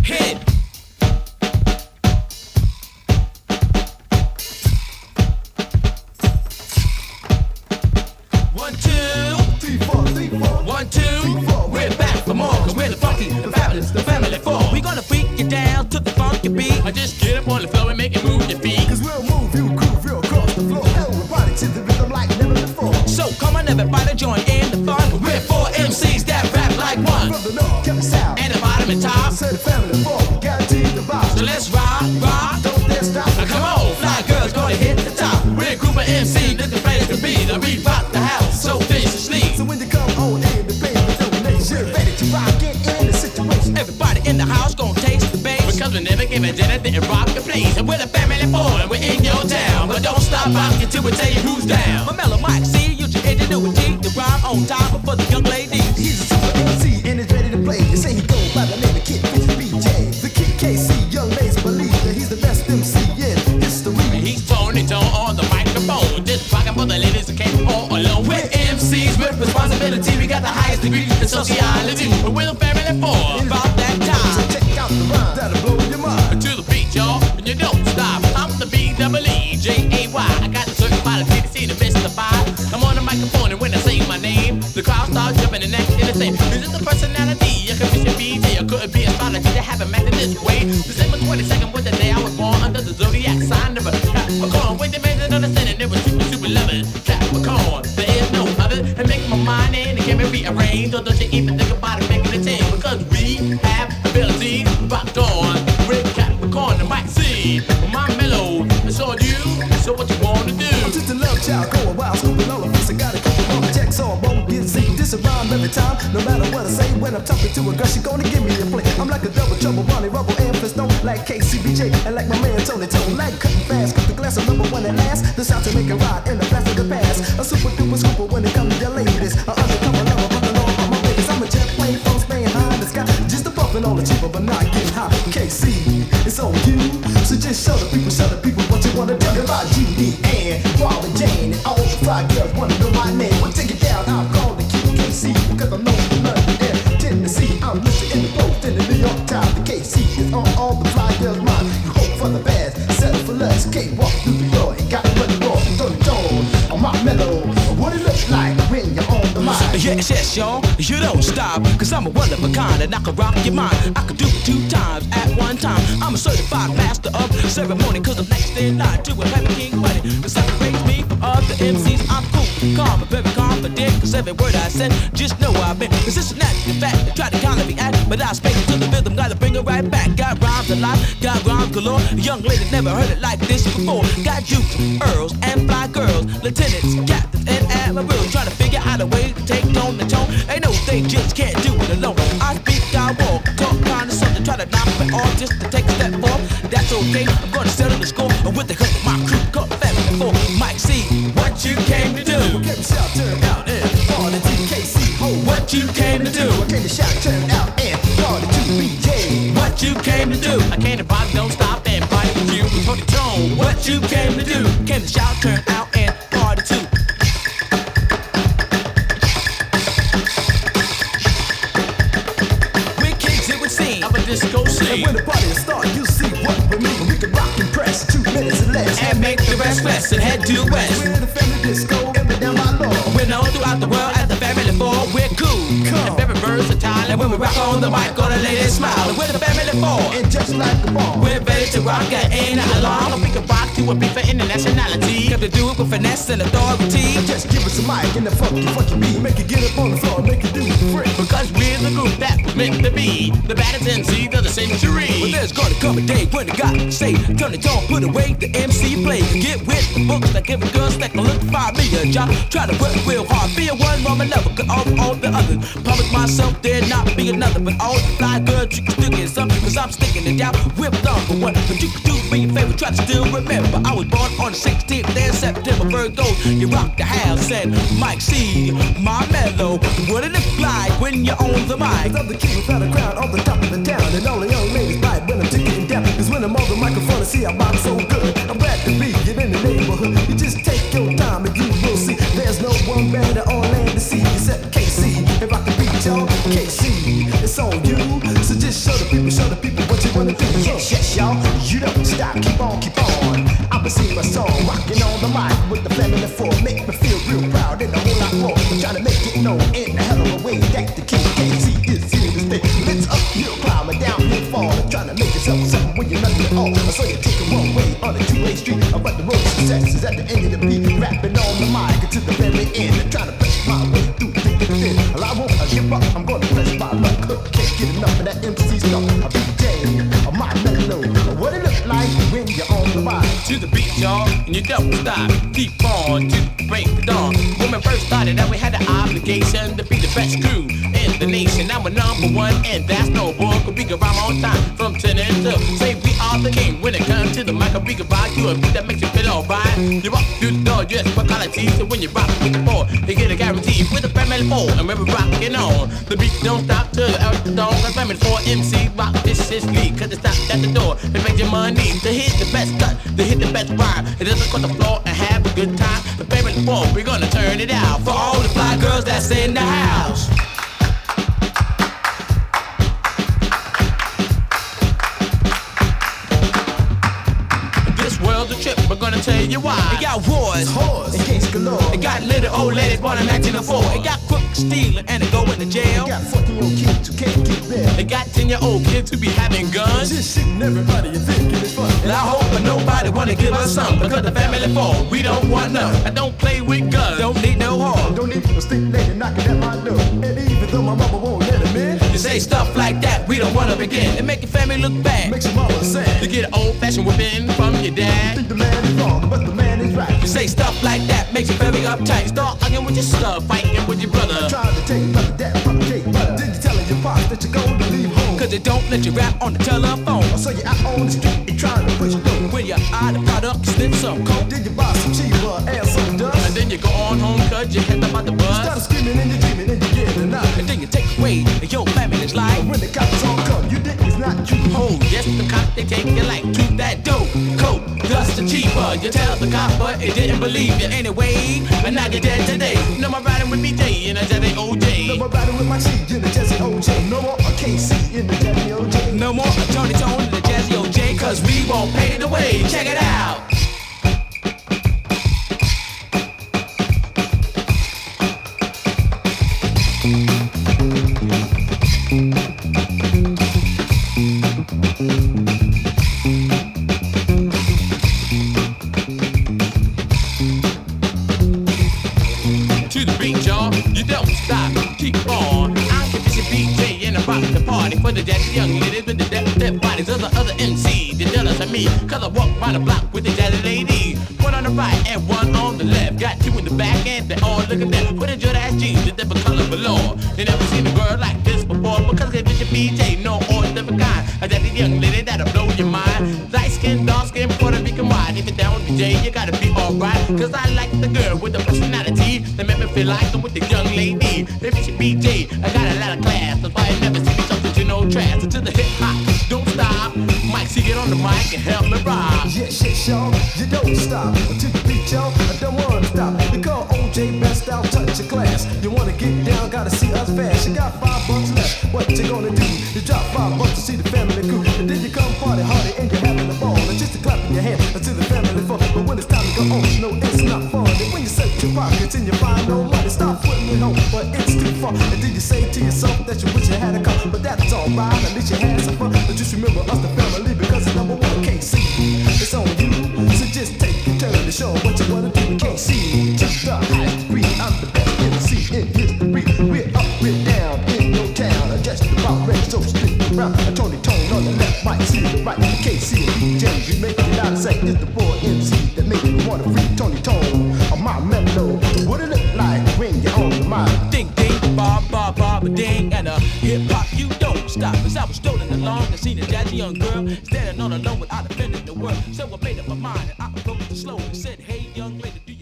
Hit. One, two, 3, 4, 3, 4. 1, 2. We're back for more, cause we're the funky, the fabulous, the family four. We gonna freak you down to the funky beat. I just get up on the floor and make it move your feet. Cause we'll move you, groove you across the floor. Everybody to the rhythm like never before. So come on everybody join in the fun. We're 4 MCs that rap like one. From the north, come south, And the bottom and top. say the family four, guaranteed the vibe. So let's rock, rock. Don't dare stop. Now come on, fly girls gonna hit the top. We're a group of MCs that the players can be. Now we rock the house, so viciously. So when you come on in, the baby donation, ready to rock it in the situation. Everybody in the house gonna taste the bass. Because we never give a dinner, didn't rock the place. And we're the family four, and we're in your town. But don't stop rocking till we tell you who's down. My mellow Mike, see you your ingenuity. The rhyme on time, but for the young ladies. He's a super MC and is ready to play. They say he goes by the name of Kid BJ. The Kid KC, young ladies believe that he's the best MC in history. He's Tony Tone on the microphone. Just rocking for the ladies that came all alone. We're MCs with responsibility. We got the highest degree in sociology. But we're the family four. About that So time. check out the rhyme that'll blow your mind. To the beat, y'all, and you don't stop. I'm the B-double-E-J-A-Y. I got the certified PDC to mystify. I'm on the microphone, and when I say my name, the crowd starts jumping and acting the same. This is the personality. I could be a BJ, I couldn't be astrology. They haven't acted this way. December 22nd was the day I was born under the zodiac sign of a Capricorn. With the amazing understanding, it was super, super loving. Capricorn, there is no other. And make my mind in, it can be rearranged. Or don't you even think about it, making a change. Because we have ability, rocked on. With Capricorn, the mic C. My mellow, it's on you. So what you wanna do? I'm just a love child going wild, scooping all of this. I gotta keep it on the checks on, won't get sick. This a rhyme every time, no matter what I say. When I'm talking to a girl, she gonna give me a play. I'm like a double trouble, Ronnie Rubble and Flintstone, like KCBJ, and like my man Tony Tone, like cutting fast. Cut the glass of number one at last. The sound to make it ride in the plastic of pass. A super duper scooper when it comes to your ladies. An undercover lover, running all on my babies. I'm a jet plane, phone staying high in the sky. Just a bumping all the cheaper, but not getting high. KC, it's on you. So just show the people what you wanna do. About Judy and Bob and Jane and all the fly girls wanna know my name. Well, take it down, I'm called the KC, because I'm known for London and Tennessee. I'm listed in the Post in the New York Times. The KC is on all the fly girls' minds. You hope for the best, settle for less. Can't walk through the door and got money raw. Don't tone on my mellow. What it looks like when you're on the mic. Yes, yes, y'all, you don't stop. Cause I'm a one of a kind and I can rock your mind. I can do it 2 times at one time. I'm a certified master of ceremony. Cause I'm next in line to a heavy king money. That separates me from other MCs. I'm cool, calm, and very confident. Cause every word I said, just know I've been. Cause it's a natural fact. They try to kind of react, but I speak to the rhythm. Gotta bring it right back. Got rhymes a lot, got rhymes galore. Young lady never heard it like this before. Got dukes, earls, and fly girls. Lieutenants, captains, and admirals. Trying to figure out a way to take tone to tone. Ain't no they just can't do it alone. I speak, I walk, talk kind of something. Try to knock me off just to take a step forward. That's okay, I'm gonna settle the score. With the help of my crew, called the family four. Mike C, what you came to do? I came to shout, turn out, and party to KC. What you came to do? I came to shout, turn out, and party to BJ. What you came to do? I came to rock, don't stop, and party with you. Tony Tone, what you came to do? Came to shout, turn out, and party too. We're kids, it would seem, of a disco scene. And when the party starts, you see what we mean. We can rock and press 2 minutes or less. And make the rest west and head due west. We're the family disco, every down my law. We're known throughout the world as the family four. We're cool, and very versatile. And when we rock on the mic, all the ladies smile. And we're the family four. And just like a ball, We're ready to rock and ain't not long. We can rock to a beat for internationality. Got to do it with finesse and authority. just give us a mic and the funky beat. Make it get up on the floor, make it do it free. Because we're the group that was meant to be the baddest MCs of the century. Well, there's gonna come a day when the guy say, turn it on, put away the MC play. Get with the books like every girl's like a look, find me a job. Try to work real hard, be a one woman lover, cut off all the others. Promise myself there'd not be another, but all the fly girls you can still get some, cause I'm sticking it down with number one. But you can do me a favor, try to still remember. I was born on the 16th day of September, Virgo. You rock the house and Mike C, my mellow. What it look like when you're on the mic? Cause I'm the king without a crown on the top of the town. And all the young ladies bite when I'm ticking down. Cause when I'm on the microphone and see I rock so good, I'm glad to be it in the neighborhood. You just take your time and you will see there's no one better on land to see except KC. If I can beat y'all, KC, it's on you. So just show the people what you wanna do. Yes, yes, y'all, you don't stop, keep on. I'ma sing my song, rocking on the mic with the family four. Make me feel real proud and a whole lot more. I'm trying to make it known in a hell of a way that the king KC is here to stay. Let's uphill climb and downhill fall. I'm trying to make yourself something when you're nothing at all. So you take a one way on a two-way street, but the road to success is at the end of the beat. Rapping on the mic to the very end, and trying to push my way through thick and thin. Well, I won't give up, I'm gonna press my luck. Can't get enough of that MC stuff. A BJ, my mellow. What it look like when you're on the mic. To the beat, y'all, and you don't stop. Keep on to break the dawn. When we first started out, we had the obligation to be the best crew in the nation. Now we're number one, and that's no bull. Cause we can rhyme on time from 10 and 2. Say we are the king when it comes to the mic. We can rock you a beat that makes you feel alright. You walk through the door, yes, for quality. So when you rock with the four, you get a guarantee with the family four. And when we're rocking on, the beat don't stop till the earth is dawn. Cause family four MC rock this is lead. Cause it stops at the door. It makes your money to hit the best cut, to hit the best rhyme. It doesn't cut the floor and have a good time. The family four, we're gonna turn it out for all the fly girls that's in the house. A trip, we're gonna tell you why. It got wars, Whores, and gangs galore. it got little old ladies born in 1904. It got crooks stealing and they go into jail. It got 14-year-old kids who can't get bail. It got 10-year-old kids who be having guns. Just shooting everybody and thinking it's fun. And I hope that nobody wanna give us some, because the family four, we don't want none. I don't play with guns, don't need no harm. Don't need no street lady knocking at my door. And even though my mama won't let him in, You say stuff like that, we don't wanna begin. It make your family look bad. makes your mama sad. You get an old-fashioned whipping from your dad. Think the man is wrong, but the man is right. You say stuff like that, makes you very uptight. Start arguing with your sister, fighting with your brother. Trying to take brother that from the cake, but did you telling your pops that you're going to leave home? Cause they don't let you rap on the telephone. So you're out on the street and trying to push through. When you're out of product, slip some coke. Did you buy some cheaper and some dust? And then you go on home cause you head up out the Started bus. screaming and you're dreaming and you're getting enough. And then you take away your family's life. When the cops all come, you think it's not true. Oh, yes, the cops, they take your life. Keep that dope, coke, dust the cheaper. You tell the cop, but it didn't believe you anyway. And now you're dead today. No more riding with BJ and a Jazzy OJ. No more riding with my cheek in the Jazzy OJ. No more KC in the Jazzy OJ. No more Tony Tone and the Jazzy OJ. Cause we won't pay the way. Check it out. To the beat, y'all, you don't stop, keep on. I'm Condition BJ and I rock the party for the jazzy young ladies with the deaf bodies of the other MCs. They're jealous of me, cause I walk by the block with the jazzy ladies. One on the right and one on the left. Got two in the back and they all look at them. With a good ass jeans, the different color below. They never seen a girl like this before, because Condition BJ, no or different kind. A jazzy young lady that'll blow your mind. Light skin, dark skin, Puerto Rican wide. If you're down with BJ, you gotta be alright. Cause I like the girl with the personality that make me feel like I'm with the young lady. If it's BJ, I got a lot of class. That's why I never see me talking to no trash. Until the hip hop, don't stop. Mike, see get on the mic and help me rock. Yes, yes, y'all, you don't stop. Until you beat y'all, I don't wanna stop. Because OJ best out, touch your class. You wanna get down, gotta see us fast. You got $5 left, what you gonna do? You drop $5 to see the family crew. And then you come party hardy and you're having a ball. And just to clap in your hand until the family fall. But when it's time to go home, no, it's not fun. And when you search your pockets and you find no money, stop putting it home, but it's too far. And then you say to yourself that you wish you had a car. But that's alright, at least you had some fun. But just remember us, the family, because it's number one KC. It's on you, so just take your turn to show what you wanna do. KC, just the highest degree. I'm the best MC in history. We're up, we're down, in your town. Just about ready, so stick around. A Tony Tone on the left, Mike C the right. KC and BJ, we make it out of sight. It's the four MC that make you wanna free Tony Tone. On my mellow, what it look like when you're on the mic? Ding ding, bob, bob, bob, a ding, and a hip hop, you don't stop. Cause I was strolling along and seen a jazzy young girl standing on alone without offending the world. So I made up my mind and I approached her slow and said, hey young lady,